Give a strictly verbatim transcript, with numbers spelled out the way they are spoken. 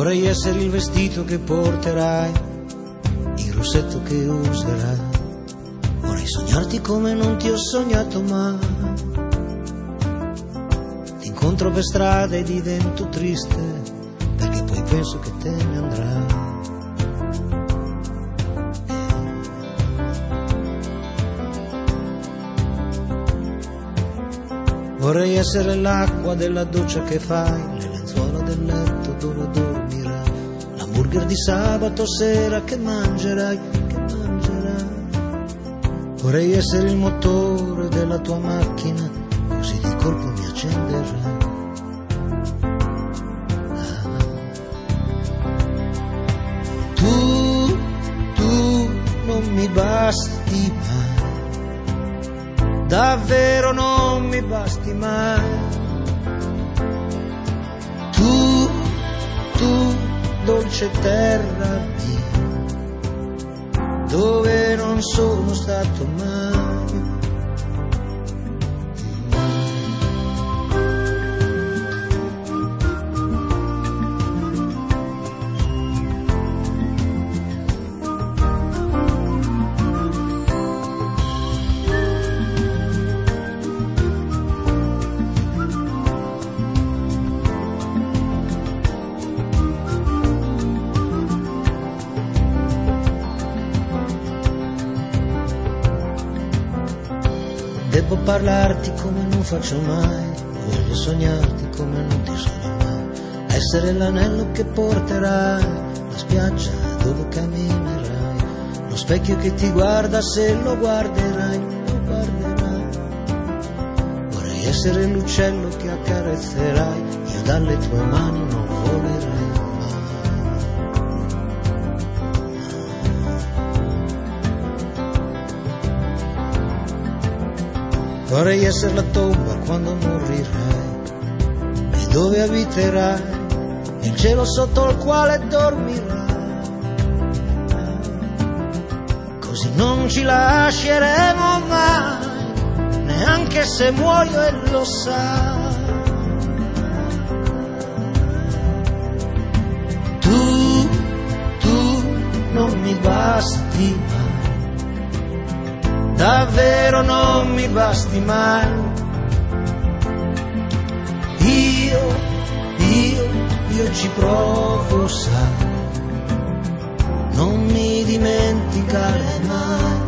Vorrei essere il vestito che porterai, il rossetto che userai. Vorrei sognarti come non ti ho sognato mai. Ti incontro per strada e divento triste, perché poi penso che te ne andrai. Vorrei essere l'acqua della doccia che fai, le lenzuola del letto dove dormirai, l'hamburger di sabato sera che mangerai, che mangerai. Vorrei essere il motore della tua macchina, così di colpo mi accenderai. Ah. Tu, tu non mi basti mai, davvero non mi basti mai. Tu, tu, dolce terra mia, dove non sono stato mai. Devo parlarti come non faccio mai, voglio sognarti come non ti sogno mai, essere l'anello che porterai, la spiaggia dove camminerai, lo specchio che ti guarda se lo guarderai, lo guarderai. Vorrei essere l'uccello che accarezzerai, io dalle tue mani non volerai. Vorrei essere la tomba quando morirai e dove abiterai, il cielo sotto il quale dormirai. Così non ci lasceremo mai, neanche se muoio e lo sai. Tu, tu non mi basti mai, davvero non mi basti mai. Io, io, io ci provo, sai, non mi dimenticare mai.